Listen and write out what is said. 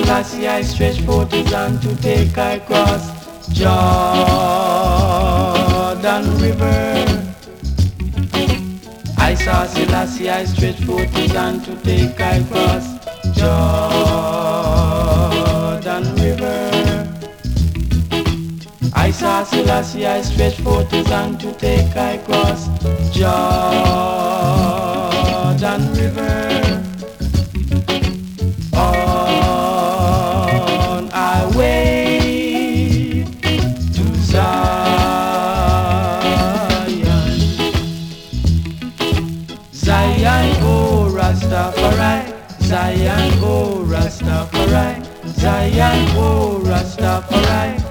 Selassie, I stretch forth his hand to take I cross Jordan River. I saw Selassie, I stretch forth his hand to take I cross Jordan River. I saw Selassie, I stretch forth his hand to take I cross Jordan River. On our way to Zion. Zion, oh Rastafari. Zion, oh Rastafari. Zion, oh Rastafari.